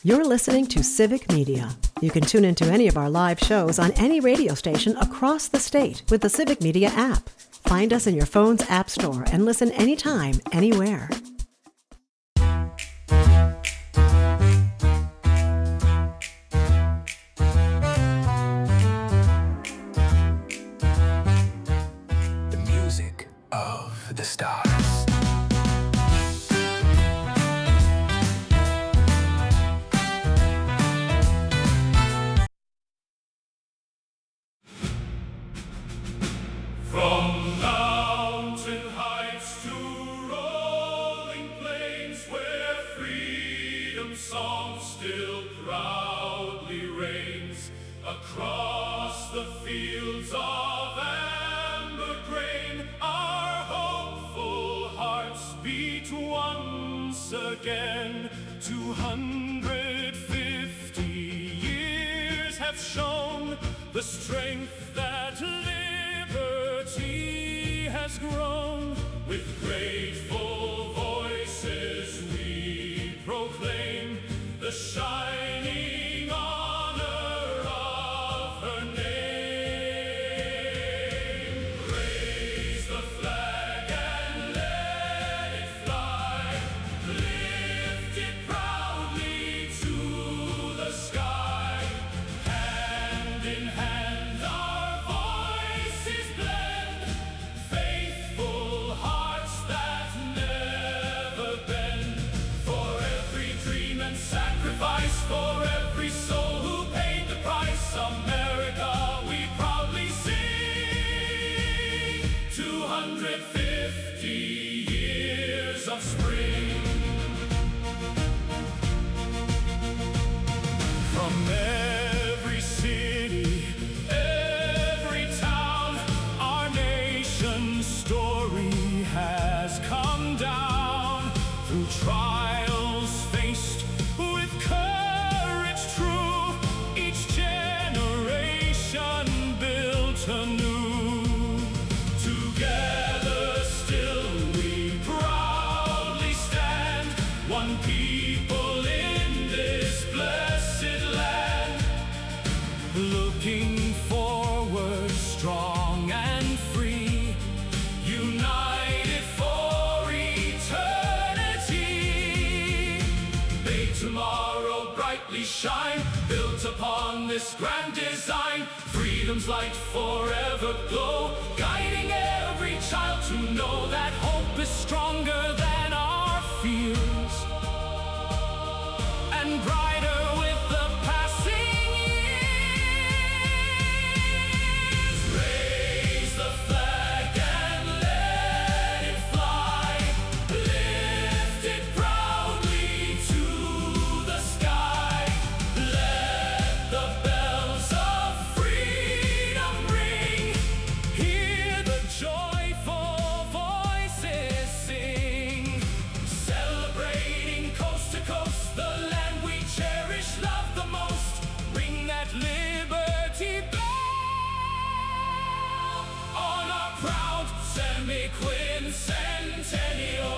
You're listening to Civic Media. You can tune into any of our live shows on any radio station across the state with the Civic Media app. Find us in your phone's app store and listen anytime, anywhere. The music of the stars. From mountain heights to rolling plains where freedom song still proudly reigns, across the fields of amber grain, our hopeful hearts beat once again. 250 years have shown the strength that liberty has grown. With grateful voices we proclaim the shining honor of her name. Raise the flag and let it fly, lift it proudly to the sky. Hand in hand our voices blend, faithful hearts that never bend. For every dream and sacrifice, for every soul who paid the price, America we proudly sing. 250 years of spring. From every city, every town, our nation's story has come down. Through trials faced with courage true, each generation built anew. Together still we proudly stand, one people in this blessed land. Looking forward, strong and free, united for eternity. May tomorrow brightly shine, built upon this grand design. Freedom's light forever glow, guiding every child to know that hope is stronger than our fears, and brighter with the passing years. Raise the flag and let it fly, lift it proudly to the sky. Let the bells of freedom ring, hear the joyful voices sing. Celebrating coast to coast, the land we cherish, love the most. Ring that liberty bell on our proud semi-quincentennial.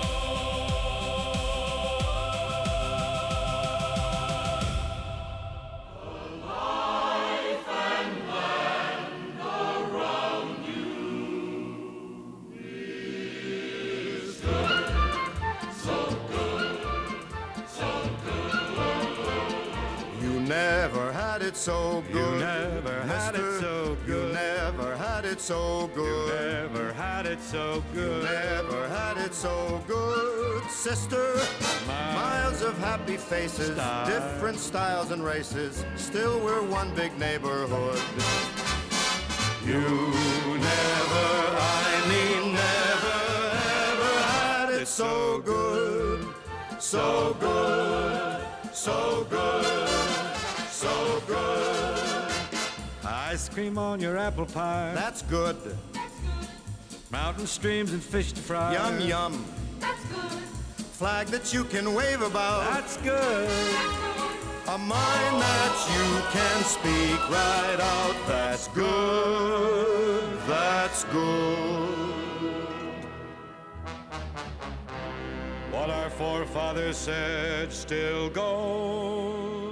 You never had it so good. never had it mister. so good. You never had it so good. Never had it so good. Never had it so good, sister. Miles of happy faces, Style. different styles and races. Still, we're one big neighborhood. You never, I mean, never, ever had it so good. So good, so good, so good. Ice cream on your apple pie. That's good. Mountain streams and fish to fry. Yum, yum. That's good. Flag that you can wave about. That's good. A mind that you can speak right out. That's good. That's good. What our forefathers said still goes.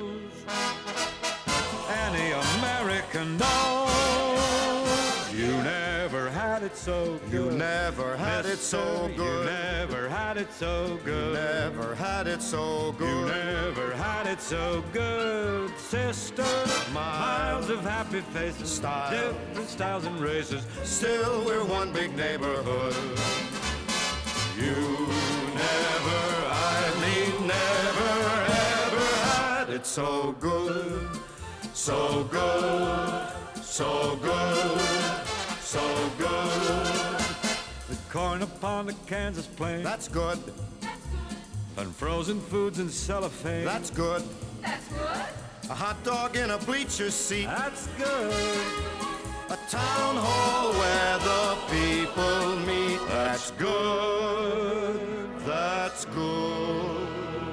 can know. You never had it so good. You never had it so good. You never had it so good. Never had it so good. You never had it so good, sister. Miles of happy faces, Style. different styles and races. Still we're one big neighborhood. You never, I mean never, ever had it so good. So good, so good, so good. The corn upon the Kansas plain. That's good. And frozen foods in cellophane. That's good. That's good. A hot dog in a bleacher seat. That's good. A town hall where the people meet. That's good. That's good.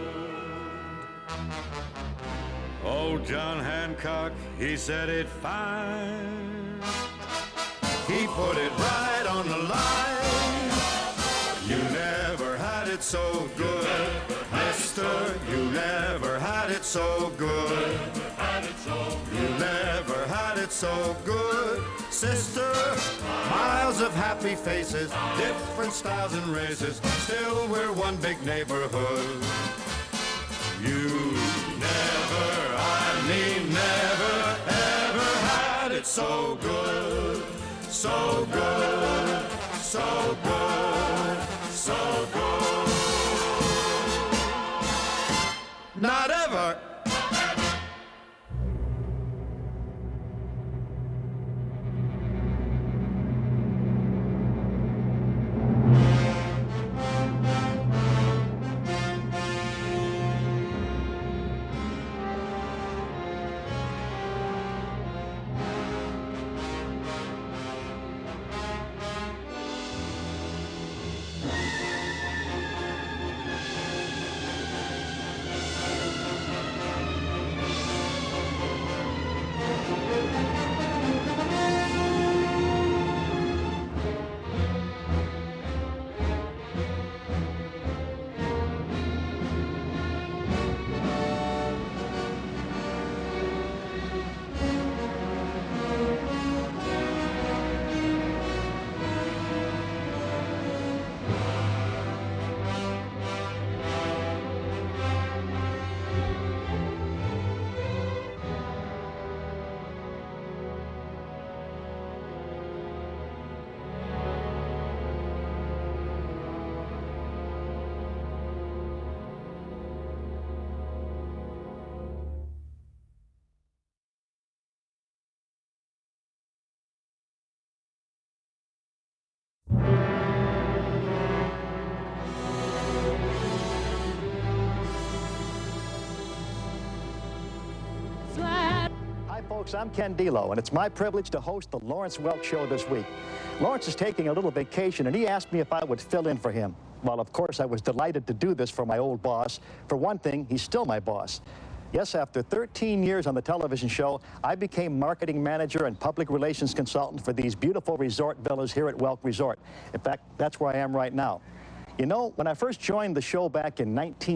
Old John Hancock, he said it fine. He put it right on the line. You never had it so good, mister. You never had it so good. You never had it so good, sister. Miles of happy faces, different styles and races. Still we're one big neighborhood. You never, I mean never, ever had it so good. So good, so good, so good. Not ever. Folks, I'm Ken Delo, and it's my privilege to host the Lawrence Welk Show this week. Lawrence is taking a little vacation, and he asked me if I would fill in for him. Well, of course, I was delighted to do this for my old boss. For one thing, he's still my boss. Yes, after 13 years on the television show, I became marketing manager and public relations consultant for these beautiful resort villas here at Welk Resort. In fact, that's where I am right now. You know, when I first joined the show back in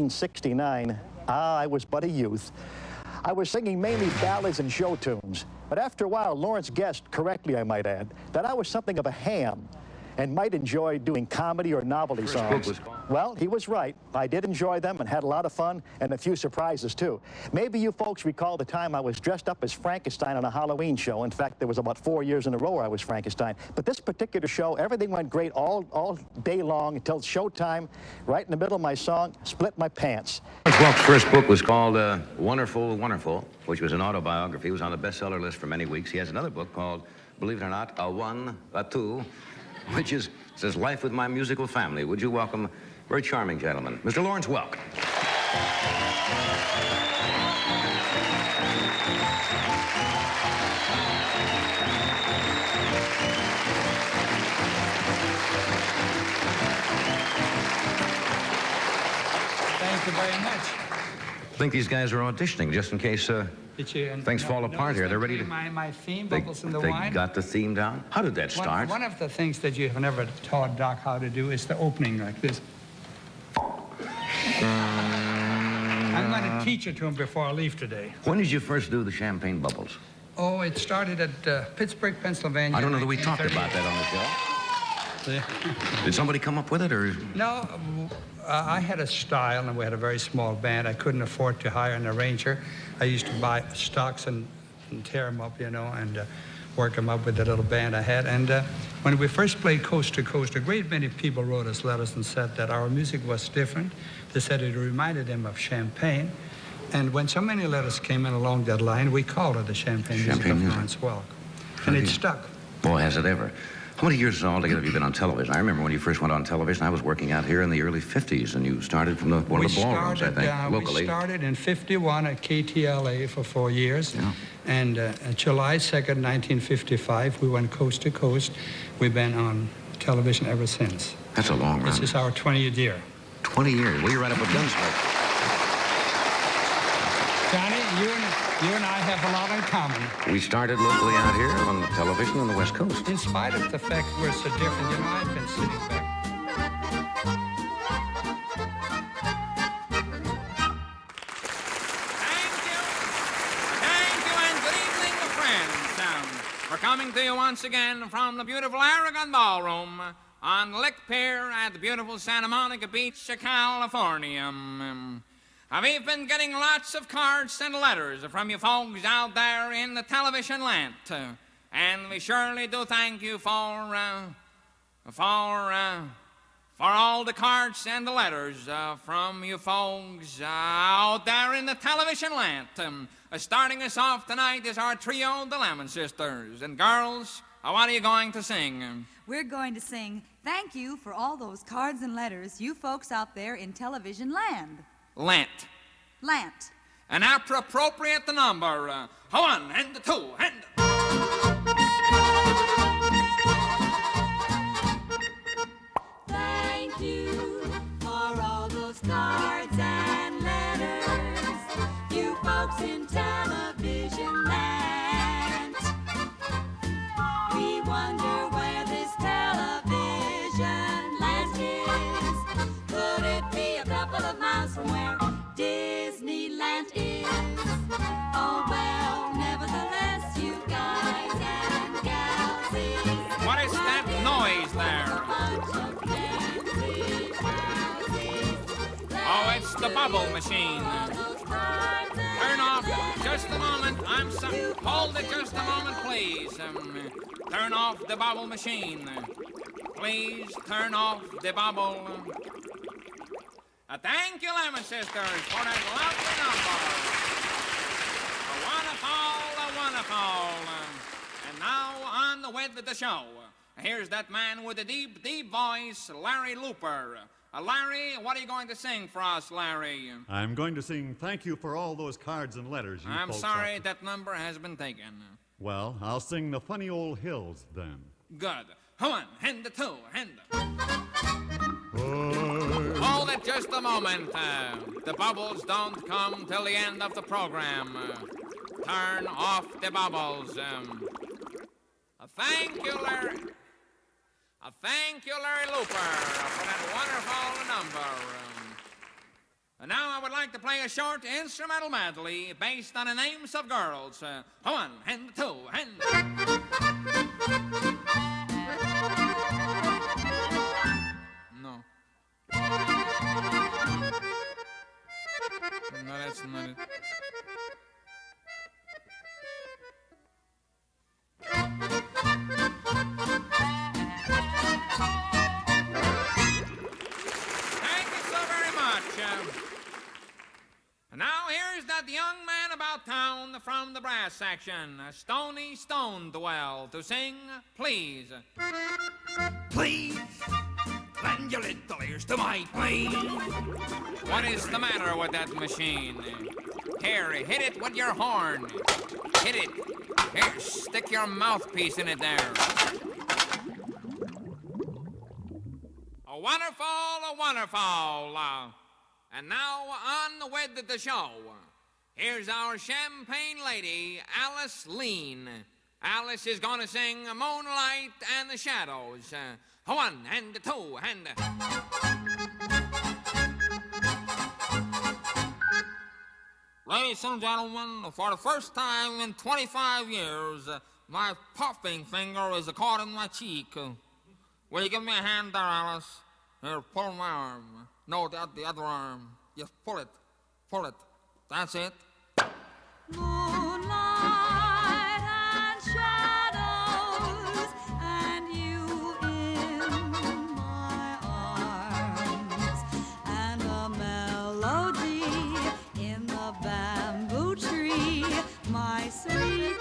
1969, I was but a youth. I was singing mainly ballads and show tunes. But after a while, Lawrence guessed, correctly I might add, that I was something of a ham and might enjoy doing comedy or novelty songs. Well, he was right. I did enjoy them and had a lot of fun and a few surprises, too. Maybe you folks recall the time I was dressed up as Frankenstein on a Halloween show. In fact, there was about 4 years in a row where I was Frankenstein. But this particular show, everything went great all day long until showtime. Right in the middle of my song, split my pants. Welk's first book was called Wonderful, Wonderful, which was an autobiography. It was on the bestseller list for many weeks. He has another book called, believe it or not, A One, A Two, which says Life with My Musical Family. Would you welcome a very charming gentleman, Mr. Lawrence Welk. Thank you very much. I think these guys are auditioning just in case things fall apart here. They're ready to... My theme, Bubbles in the They Wine. got the theme down? How did that start? One of the things that you have never taught Doc how to do is the opening like this. I'm going to teach it to him before I leave today. When did you first do the champagne bubbles? Oh, it started at Pittsburgh, Pennsylvania. I don't know that we talked about that on the show. Did somebody come up with it, or? No, I had a style, and we had a very small band. I couldn't afford to hire an arranger. I used to buy stocks and tear them up, you know, and work them up with the little band I had. And when we first played Coast to Coast, a great many people wrote us letters and said that our music was different. They said it reminded them of Champagne. And when so many letters came in along that line, we called it the Champagne music of Lawrence Welk. And it stuck. Boy, has it ever. How many years altogether have you been on television? I remember when you first went on television, I was working out here in the early 50s, and you started from one of the ballrooms, I think, locally. We started in 51 at KTLA for 4 years. Yeah. And July 2nd, 1955, we went coast to coast. We've been on television ever since. That's a long run. This is our 20th year. 20 years. Well, you're right up with Gunsmoke. Johnny, you and I have a lot in common. We started locally out here on the television on the West Coast. In spite of the fact we're so different, you know, I've been sitting back. Thank you, and good evening, friends. We're coming to you once again from the beautiful Aragon Ballroom on Lick Pier at the beautiful Santa Monica Beach, California. We've been getting lots of cards and letters from you folks out there in the television land. And we surely do thank you for all the cards and the letters from you folks out there in the television land. Starting us off tonight is our trio, the Lemon Sisters. And girls, what are you going to sing? We're going to sing thank you for all those cards and letters, you folks out there in television land. Lant. An appropriate number. 1 and 2 and... Thank you for all those cards and letters, you folks in television land. We wonder where this television land is. Could it be a couple of miles from where Disneyland is? Oh well, nevertheless, you guys and gals see. What is that noise there? Oh, it's the bubble machine. Turn off just a moment. Hold it just a moment, please. Turn off the bubble machine. Please turn off the bubble. Thank you, Lemon Sisters, for that lovely number. Wonderful. And now on with the show. Here's that man with a deep, deep voice, Larry Looper. Larry, what are you going to sing for us, Larry? I'm going to sing thank you for all those cards and letters you I'm folks sorry that number has been taken. Well, I'll sing the Funny Old Hills then. Good. 1 and 2 and... Hold it just a moment. The bubbles don't come till the end of the program. Turn off the bubbles. Thank you, Larry. Thank you, Larry Looper, for that wonderful number. And now I would like to play a short instrumental medley based on the names of girls. 1 and 2 and... No. No, that's not it. Thank you so very much. Now here's that young man about town from the brass section, Stony Stonedwell, to sing Please. Please, lend your little ears to my plea. What is the matter with that machine? Here, hit it with your horn. Hit it. Here, stick your mouthpiece in it there. Wonderful. And now on with the show. Here's our champagne lady, Alice Lean. Alice is going to sing Moonlight and the Shadows. 1 and 2 and... Ladies and gentlemen, for the first time in 25 years, my puffing finger is caught in my cheek. Will you give me a hand there, Alice? Here, pull my arm. No, the other arm. Just pull it. Pull it. That's it. Moonlight and shadows, and you in my arms, and a melody in the bamboo tree, my sweet.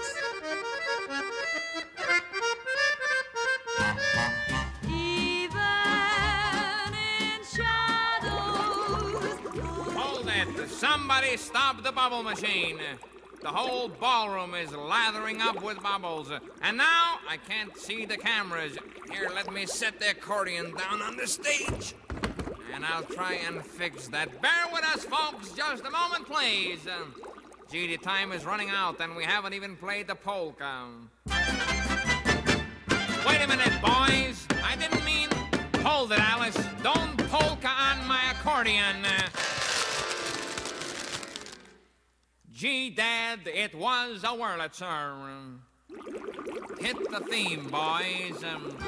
Even in shadows. Hold it. Somebody stop the bubble machine. The whole ballroom is lathering up with bubbles. And now I can't see the cameras. Here, let me set the accordion down on the stage. And I'll try and fix that. Bear with us, folks. Just a moment, please. Gee, the time is running out, and we haven't even played the polka. Wait a minute, boys. I didn't mean... Hold it, Alice. Don't polka on my accordion. Gee, Dad, it was a Wurlitzer. Hit the theme, boys.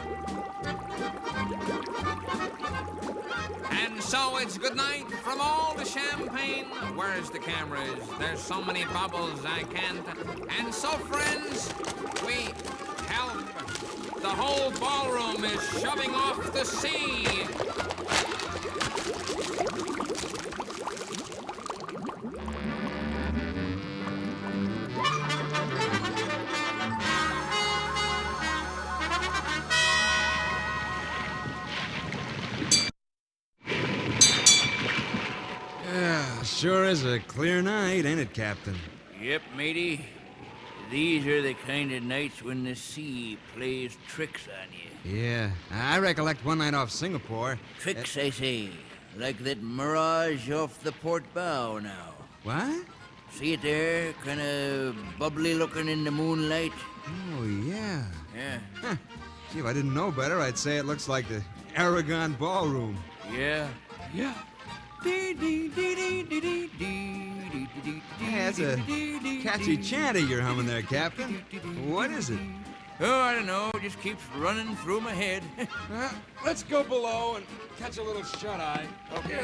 And so it's good night from all the champagne. Where's the cameras? There's so many bubbles I can't. And so, friends, we help. The whole ballroom is shoving off the sea. Sure is a clear night, ain't it, Captain? Yep, matey. These are the kind of nights when the sea plays tricks on you. Yeah, I recollect one night off Singapore. Tricks, I say. Like that mirage off the port bow now. What? See it there? Kind of bubbly looking in the moonlight. Oh, yeah. Yeah. Huh. Gee, if I didn't know better, I'd say it looks like the Aragon Ballroom. Yeah. Yeah. Yeah, that's a catchy chanty you're humming there, Captain. What is it? Oh, I don't know. It just keeps running through my head. Let's go below and catch a little shut-eye. Okay.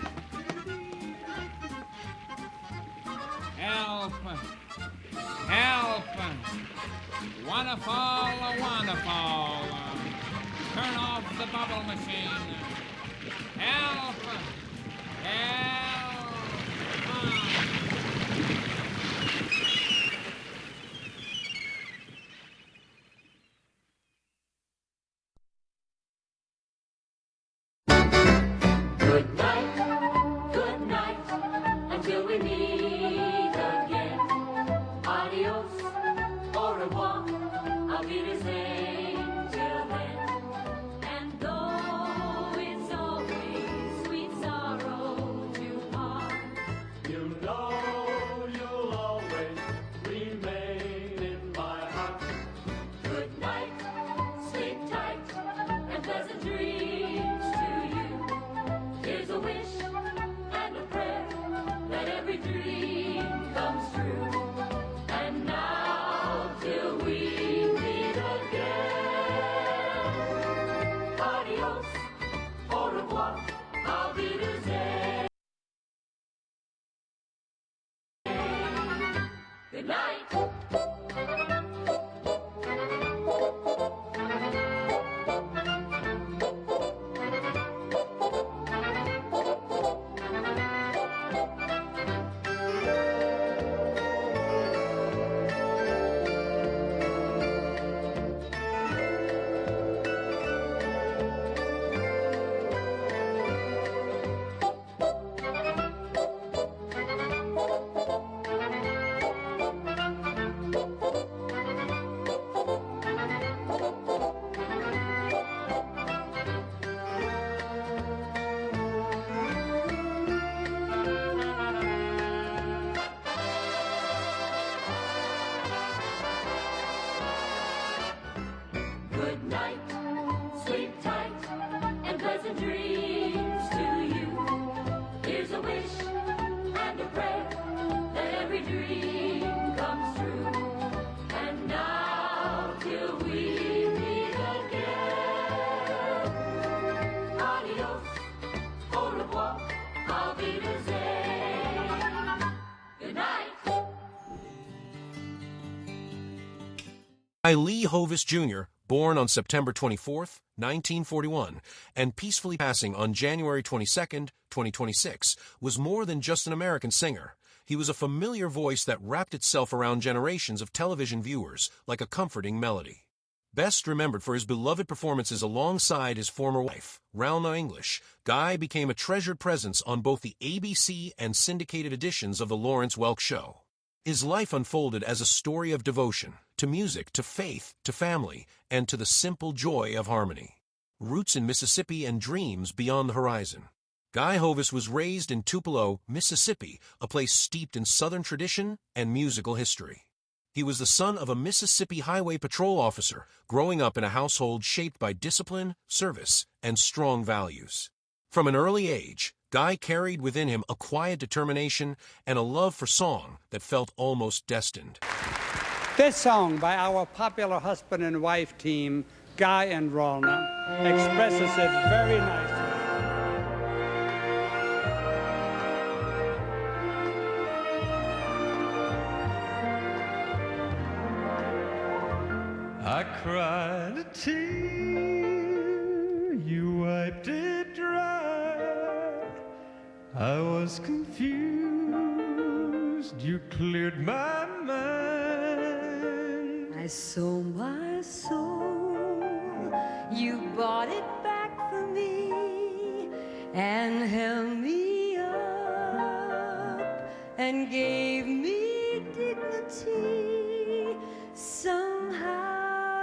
Help! Help! Wanna fall, wanna fall. Turn off the bubble machine. Help! Help! Good night, until we meet again. Adios, au revoir, auf Wiedersehen till then. And though it's always sweet sorrow to part, you know you'll always remain in my heart. Good night, sleep tight, and pleasant dreams to you. Here's a wish and a prayer that every dream comes true. And now till we meet again. Adios, au revoir, auf Wiedersehen. Good night. Guy Lee Hovis Jr., born on September 24, 1941, and peacefully passing on January 22, 2026, was more than just an American singer. He was a familiar voice that wrapped itself around generations of television viewers like a comforting melody. Best remembered for his beloved performances alongside his former wife, Ralna English, Guy became a treasured presence on both the ABC and syndicated editions of The Lawrence Welk Show. His life unfolded as a story of devotion, to music, to faith, to family, and to the simple joy of harmony. Roots in Mississippi and dreams beyond the horizon. Guy Hovis was raised in Tupelo, Mississippi, a place steeped in Southern tradition and musical history. He was the son of a Mississippi Highway Patrol officer, growing up in a household shaped by discipline, service, and strong values. From an early age, Guy carried within him a quiet determination and a love for song that felt almost destined. This song by our popular husband and wife team, Guy and Ralna, expresses it very nicely. I cried a tear, you wiped it dry. I was confused, you cleared my mind. I sold my soul, you bought it back for me and held me up and gave me dignity. Somehow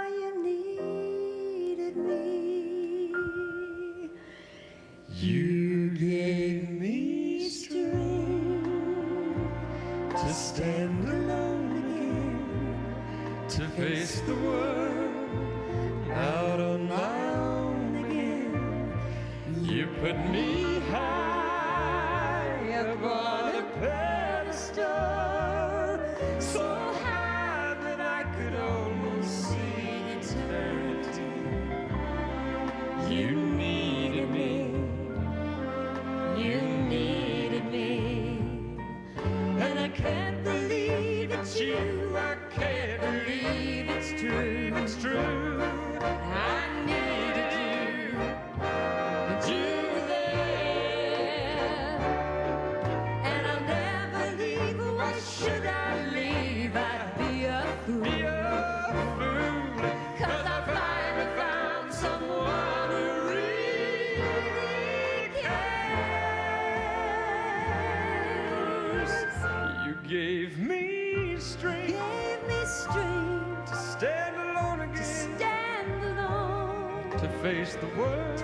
you gave me strength to stand alone again, to face the world out on my own again. You put me high above a pedestal, so high that I could almost see eternity. You needed me. You needed me, and I can't believe it's you. I can't believe it's true. It's true. I needed you, and you were there, and I'll never leave. Why should I leave? I'd be a fool. Be a fool, 'cause I finally found someone who really cares. You gave me strength, to stand alone again, to face the world,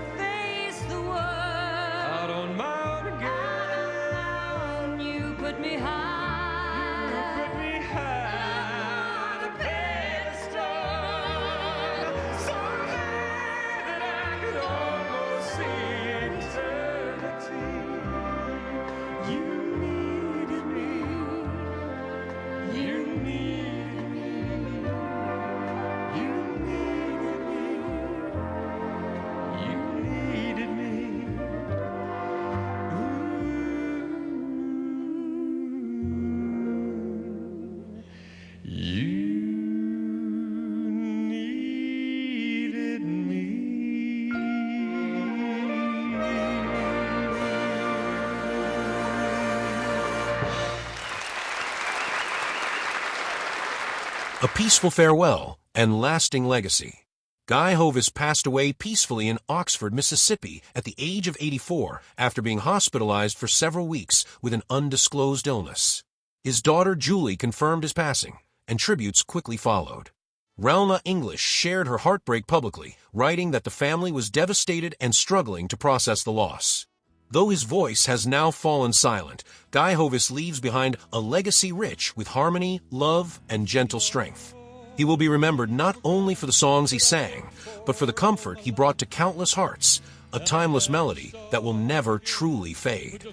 out on my own again. You put me high, you put me high on a pedestal, so high that I could almost see eternity. You needed me. You needed me. You needed me. You needed me. You needed me. A peaceful farewell and lasting legacy. Guy Hovis passed away peacefully in Oxford, Mississippi, at the age of 84 after being hospitalized for several weeks with an undisclosed illness. His daughter Julie confirmed his passing, and tributes quickly followed. Ralna English shared her heartbreak publicly, writing that the family was devastated and struggling to process the loss. Though his voice has now fallen silent, Guy Hovis leaves behind a legacy rich with harmony, love, and gentle strength. He will be remembered not only for the songs he sang, but for the comfort he brought to countless hearts, a timeless melody that will never truly fade.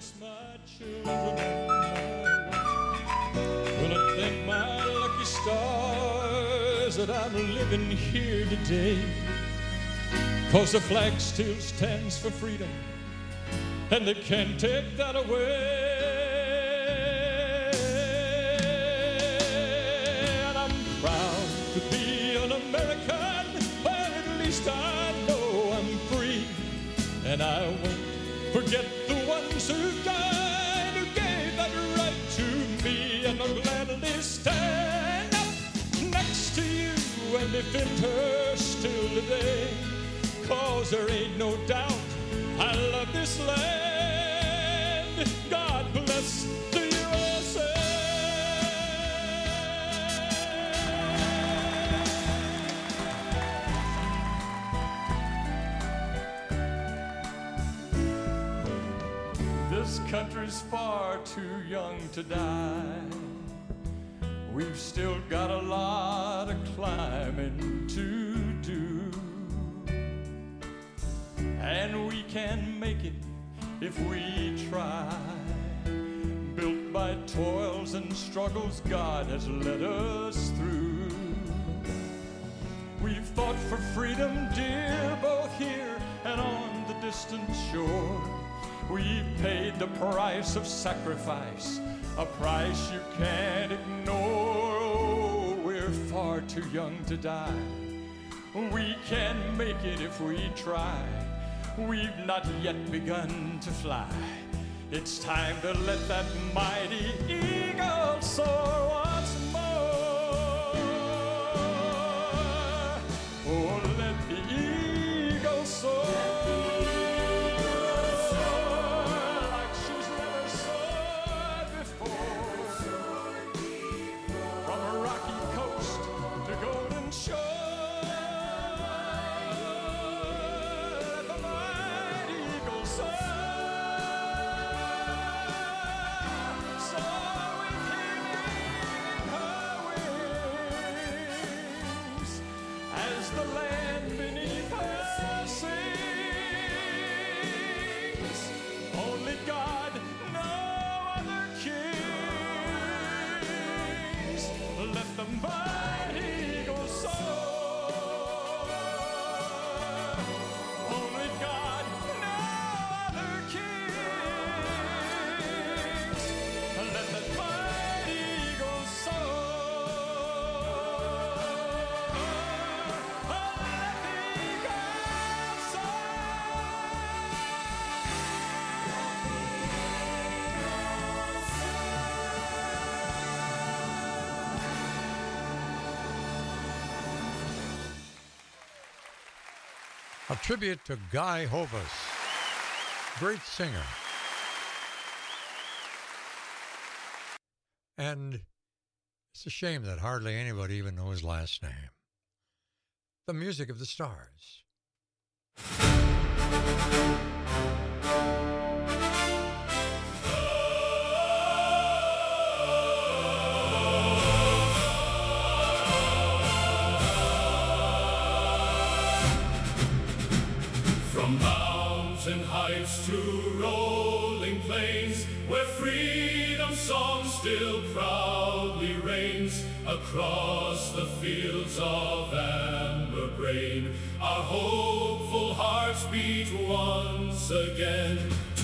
When I thank my lucky stars that I'm living here today, 'cause the flag still stands for freedom, and they can't take that away. And I'm proud to be an American. to stand up next to you and defend her still today. 'Cause there ain't no doubt I love this land. God bless the USA. This country's far too young to die. We've still got a lot of climbing to do. And we can make it if we try. Built by toils and struggles God has led us through. We've fought for freedom, dear, both here and on the distant shore. We've paid the price of sacrifice, a price you can't ignore. Oh, we're far too young to die. We can make it if we try. We've not yet begun to fly. It's time to let that mighty eagle soar once more. Oh, let the eagle soar. Like she's never soared before. From a rocky coast to golden shore. A tribute to Guy Hovis, great singer. And it's a shame that hardly anybody even knows his last name. The Music of the Stars. From mountain heights to rolling plains, where freedom song still proudly reigns, across the fields of amber grain, our hopeful hearts beat once again.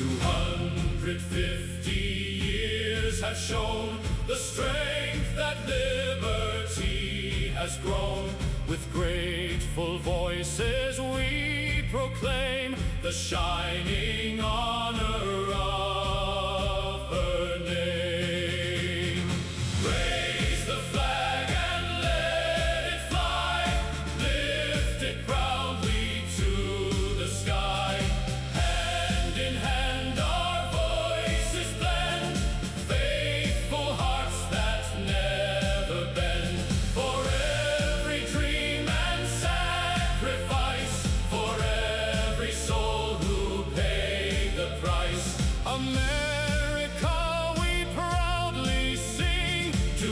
250 years have shown the strength that liberty has grown. With grateful voices we proclaim the shining honor of her name. Raise the flag and let it fly, lift it proudly to the sky. Hand in hand our voices blend, faithful hearts that never bend. For every dream and sacrifice, for every soul who paid the price. America, we proudly sing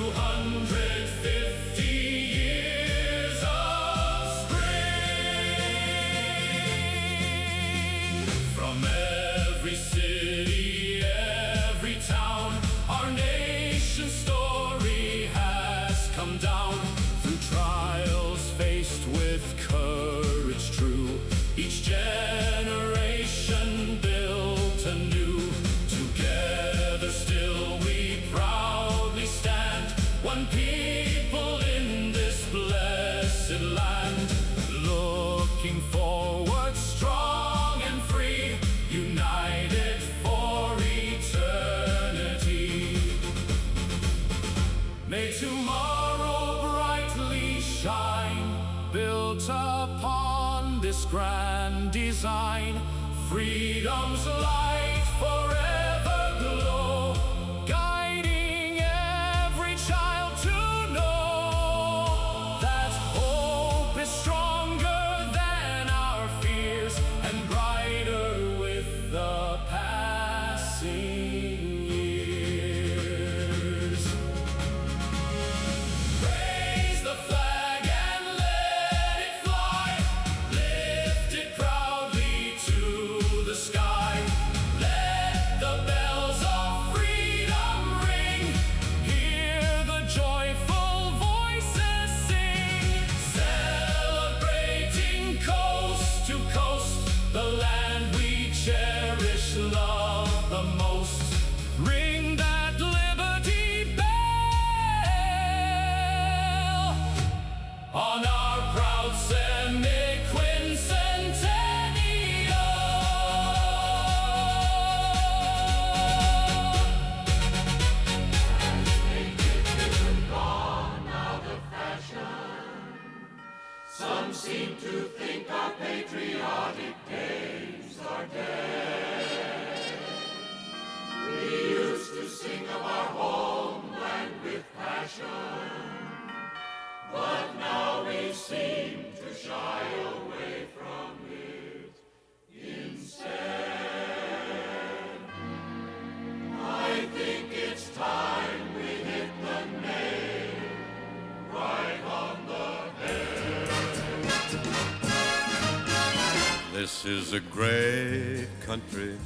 250 years of spring. From every city, every town, our nation's story has come down. Through trials faced with courage true, each generation built anew. Together still we proudly stand, one people in this blessed land. Looking forward strong and free, united for eternity. May tomorrow brightly shine, built upon this grand design. Freedom's light forever glow, guiding every child to know that hope is stronger than our fears and brighter with the passing years. Raise the flag and let it fly, lift it proudly to the sky. Let the bells of freedom ring, hear the joyful voices sing, celebrating coast to coast, the land we cherish, love the most. Ring that Liberty Bell on our proud Some seem to think our patriotic days are dead. We used to sing of our homeland with passion, but now we seem to shy away from it instead. I think it's time we hit the nail right on the head. This is a great country,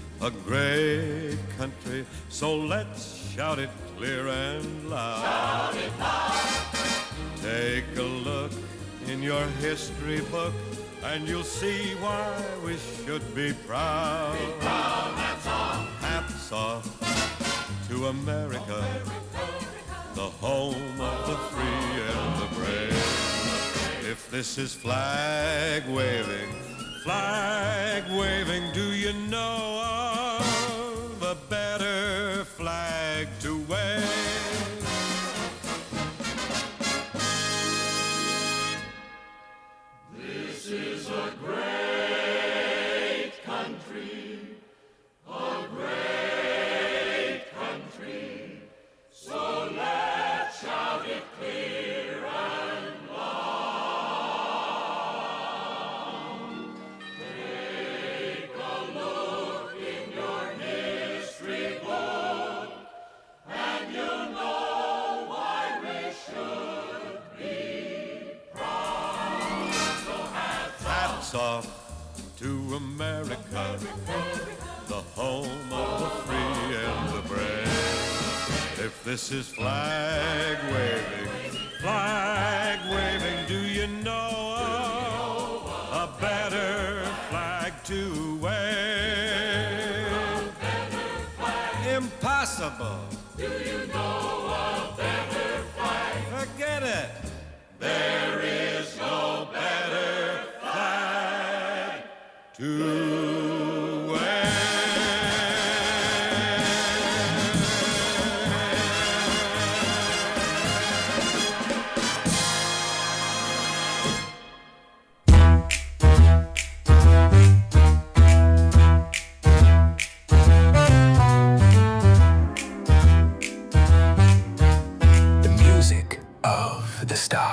so let's shout it clear and loud. Shout it loud. Take a look in your history book, and you'll see why we should be proud. Be proud, hats off. Hats off to America, the home of the free and the brave. If this is flag waving, do you know of a better flag to wave? This is a great country, so let's shout it clear and loud. Take a look in your history book, and you'll know why we should be proud. So Hats off to America, the home of the free and the brave. If this is flag waving, do you know of a better flag to wave? Impossible. Do you know a better flag? Forget it. There is no better flag to wave. The music of the stars.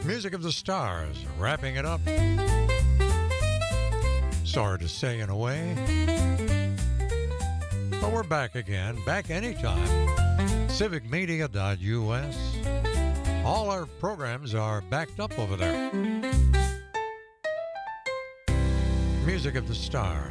Music of the Stars, wrapping it up. Sorry to say in a way. But we're back again, back anytime. civicmedia.us. All our programs are backed up over there. Music of the Stars.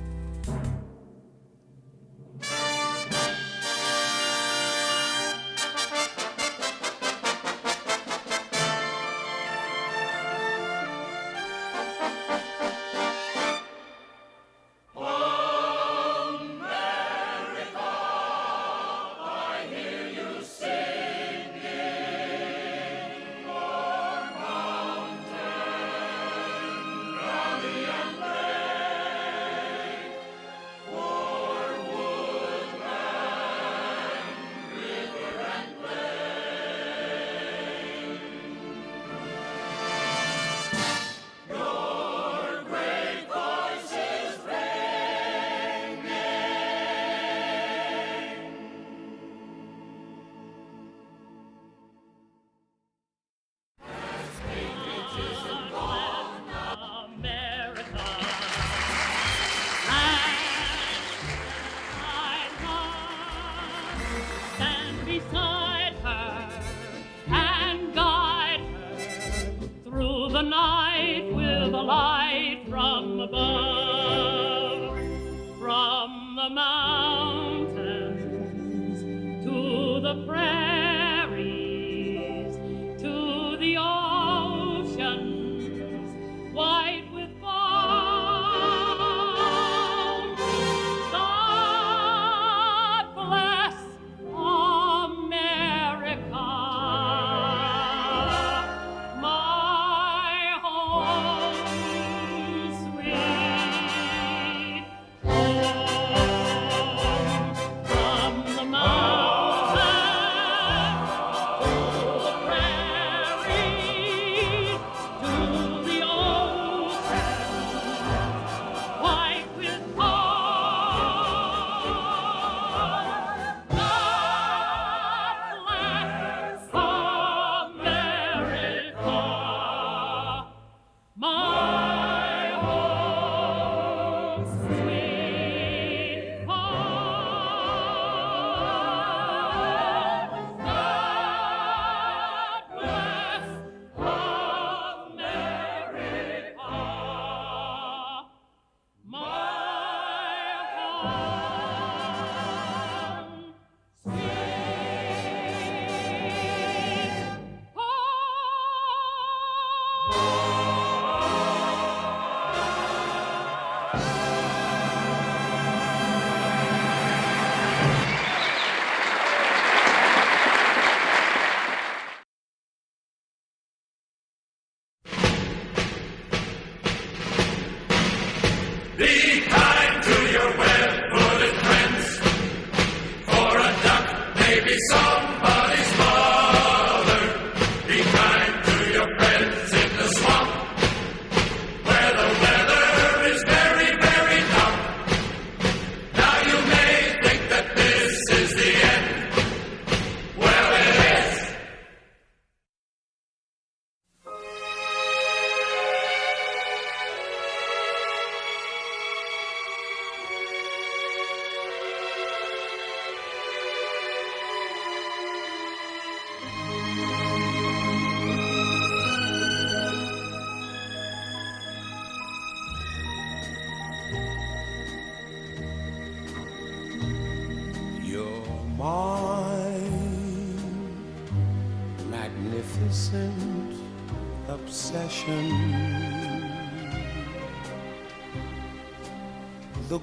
The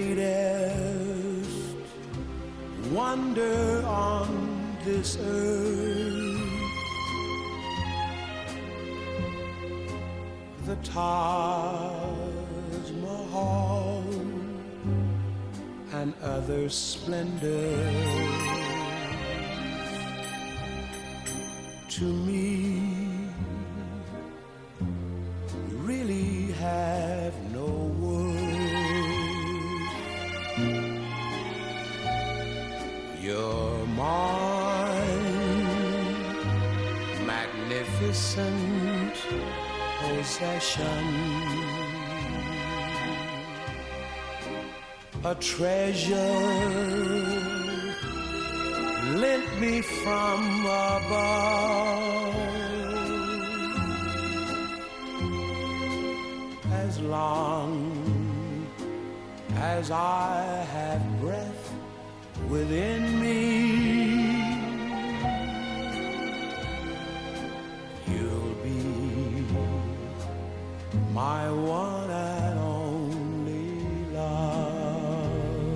greatest wonder on this earth, the Taj Mahal and other splendors. To me, really have no words. You're mine, magnificent magnificent possession, a treasure lent me from above. As long as I have breath within me, you'll be my one and only love.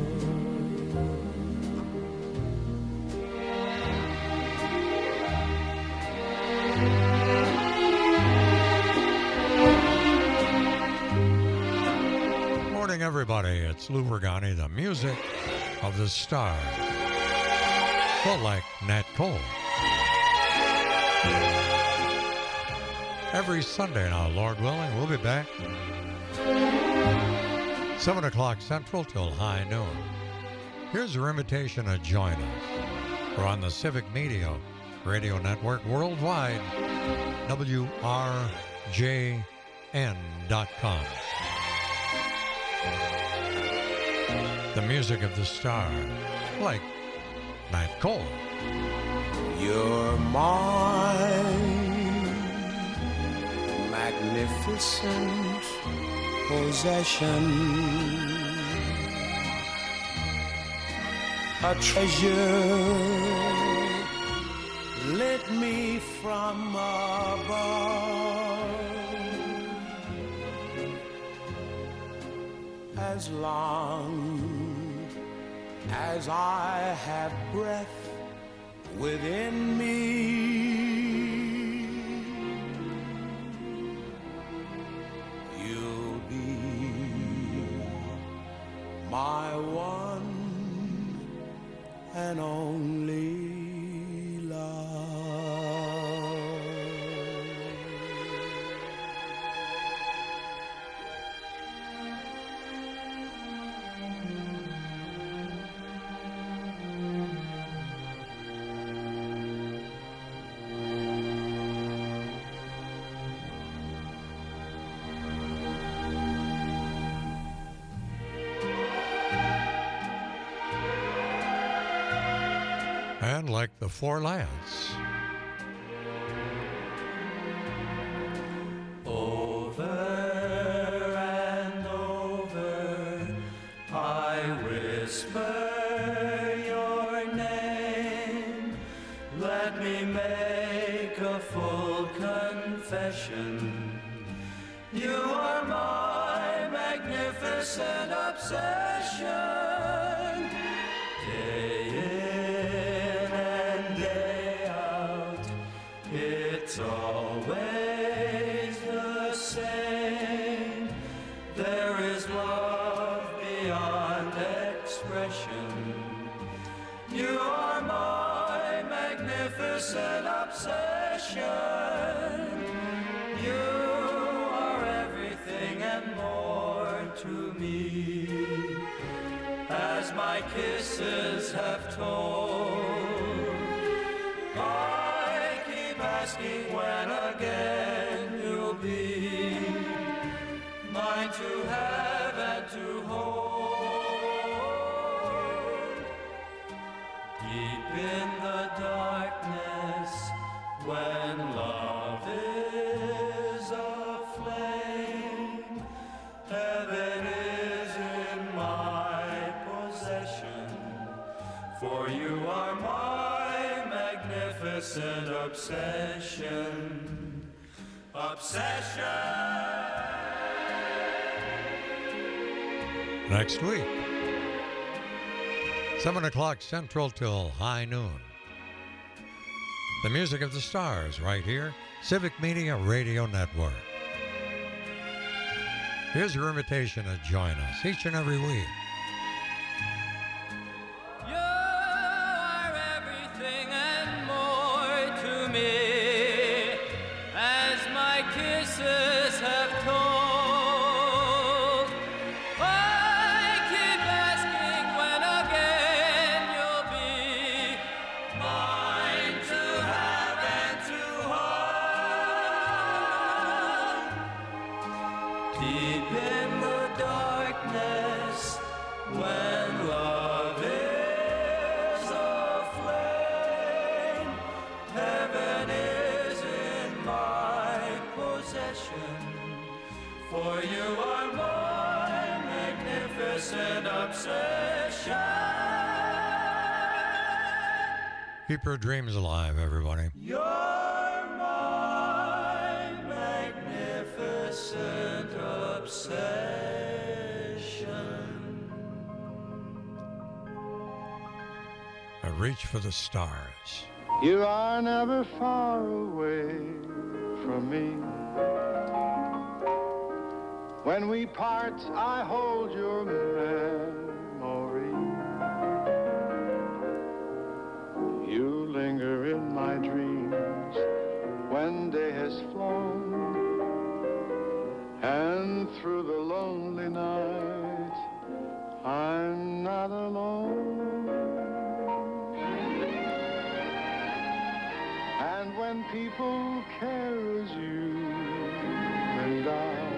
Morning, everybody. It's Lou Vergani, the music of the star. Well, like Nat Cole. Every Sunday now, Lord willing, we'll be back 7 o'clock Central till high noon. Here's your invitation to join us. We're on the Civic Media Radio Network worldwide, WRJN.com. The music of the star, like Nat Cole. You're mine, magnificent possession, a treasure lent me from above. As long as I have breath within me, you'll be my one and only love. And like the Four Lads. Over and over, I whisper your name. Let me make a full confession. You are my magnificent obsession. Day in and day out, it's always the same. There is love beyond expression. You are my magnificent obsession. You are everything and more to me, as my kisses have told. I keep asking when again you'll be mine to have and to hold. Deep in the darkness, when love is aflame, heaven is in my possession, for you are my magnificent obsession. Obsession. Next week, 7 o'clock Central till high noon. The music of the stars right here, Civic Media Radio Network. Here's your invitation to join us each and every week. You are everything and more to me, as my kisses have told. I keep asking when again you'll be mine to have and to hold. when love is aflame. Heaven is in my possession, for you are my magnificent obsession. Keep your dreams alive, everybody. You're my magnificent obsession. I reach for the stars. You are never far away from me. When we part, I hold your memory. You linger in my dreams when day has flown, and through the lonely night, I'm not alone. And when people care as you and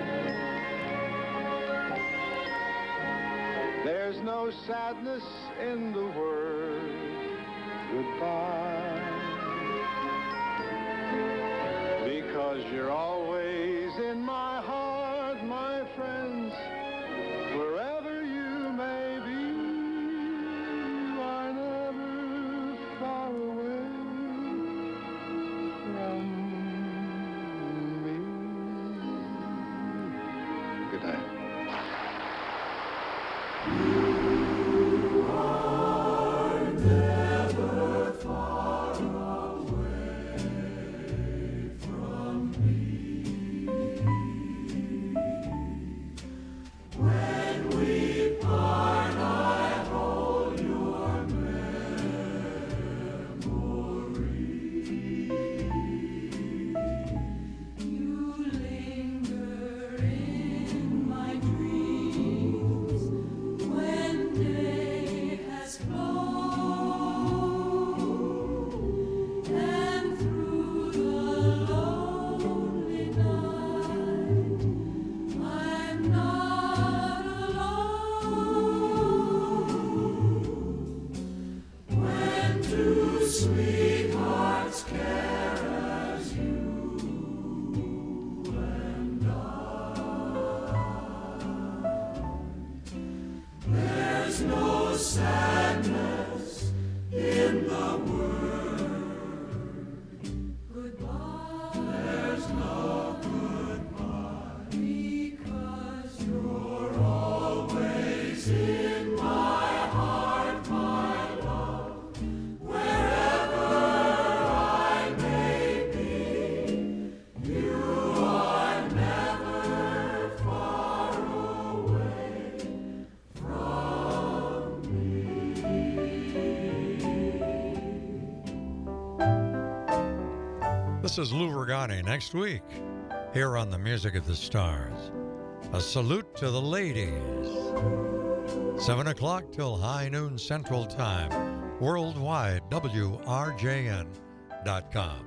I, there's no sadness in the word goodbye, because you're always in my heart, my friends, wherever you may be. You are never far away from me. Good night. Sweethearts care as you and I. There's no sadness in the word goodbye. There's no goodbye, because you're always in my heart, my love. Wherever I may be, you are never far away from me. This is Lou Regani next week here on the Music of the Stars. A salute to the ladies. 7 o'clock till high noon Central Time. Worldwide, WRJN.com.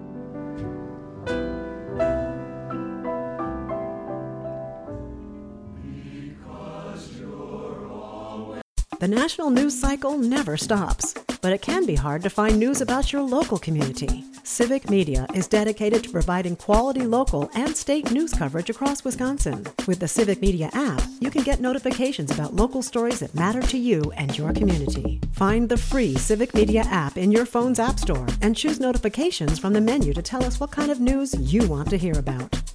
The national news cycle never stops, but it can be hard to find news about your local community. Civic Media is dedicated to providing quality local and state news coverage across Wisconsin. With the Civic Media app, you can get notifications about local stories that matter to you and your community. Find the free Civic Media app in your phone's app store and choose notifications from the menu to tell us what kind of news you want to hear about.